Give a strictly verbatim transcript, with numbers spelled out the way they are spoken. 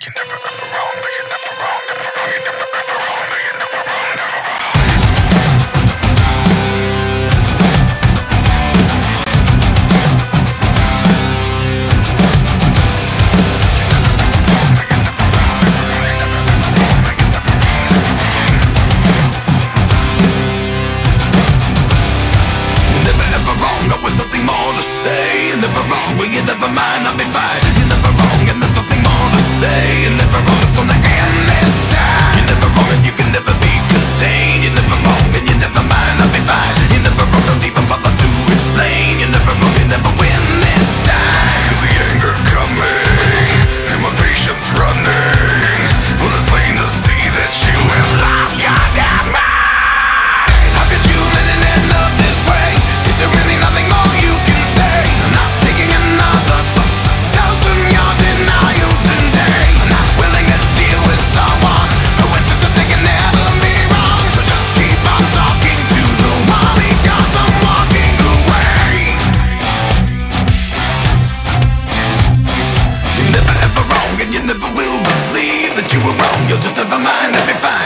You're never ever wrong, but you're never wrong, never wrong, you're never ever wrong, but you're never wrong, never wrong. You're never ever wrong, got with something more to say. You're never wrong, well you never mind, I'll be fine. You're never wrong, and there's something more to say. You're never wrong, it's gonna end this time. You're never wrong, and you can never be contained. You're never wrong, and you never mind, I'll be fine. You're never wrong, don't even bother to explain. You're never wrong, you never win this time. Feel the anger coming, feel my patience running. Well, it's plain to see that you have lost your damn mind. How could you let it end up this way? Is there really nothing more you can say? I'm not taking another dose from your denial today. I'm not willing to deal with someone who insists that they can never be wrong. So just keep on talking to the wall because I'm walking away. You're never ever wrong, and you never will believe that you were wrong. You'll just never mind, I'll be fine.